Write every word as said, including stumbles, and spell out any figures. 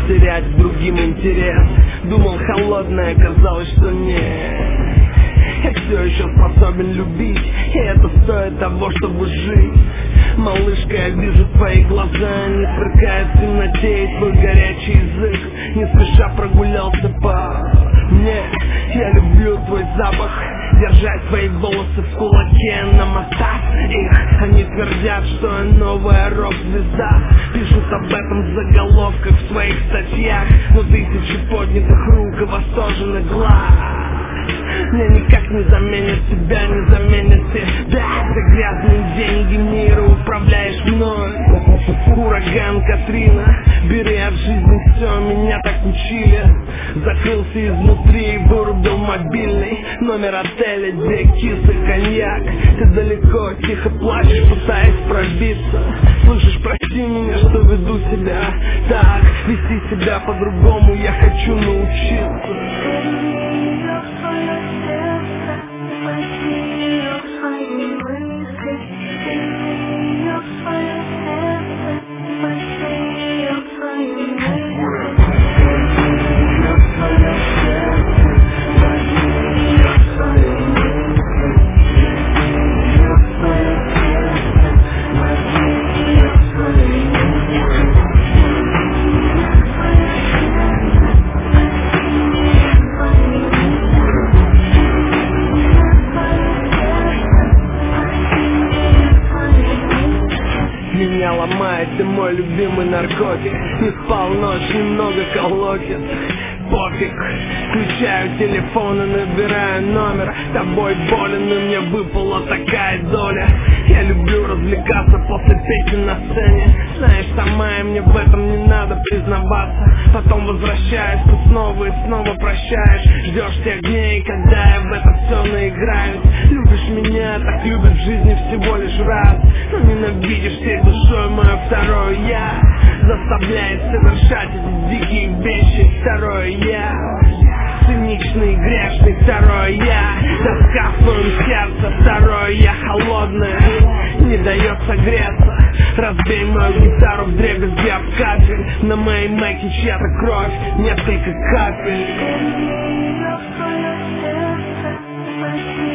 терять другим интерес. Думал, холодная, оказалось, что нет. Я все еще способен любить, и это стоит того, чтобы жить. Малышка, я вижу твои глаза, не сверкает в темноте, и твой горячий язык не спеша прогулялся по мне. Я люблю твой запах, держать твои волосы в кулаке, намотав их. Они твердят, что я новая рок-звезда, пишут об этом в заголовках в своих статьях, но тысячи поднятых рук и восторженных глаз мне никак не заменит тебя, не заменит тебя. Ты грязные деньги мира управляешь мной. Ураган Катрина, бери от жизни все, меня так учили. Закрылся изнутри и вырубил мобильный номер отеля, где кис и коньяк. Ты далеко, тихо плачешь, пытаясь пробиться. Слышишь, прости меня, что веду себя так. Вести себя по-другому я хочу научиться. Меня ломает, ты мой любимый наркотик. Не спал ночь, немного колотит. Пофиг, включаю телефон и набираю номер. Тобой болен, и мне выпала такая доля. Я люблю развлекаться после песен на сцене. Знаешь, сама и мне в этом не надо признаваться. Потом возвращаюсь, ты снова и снова прощаешь. Ждешь тех дней, когда я в это все наиграюсь. Любишь меня, так любят в жизни всего лишь раз. Но ненавидишь всей душой мое второе я. Заставляет совершать эти дикие вещи. Второе я, циничный, грешный. Второе я, тоска в твоем сердце. Второе я, холодное, не дает согреться. Разбей мою гитару в дребезги об кафель. На моей мэке чья-то кровь, несколько капель.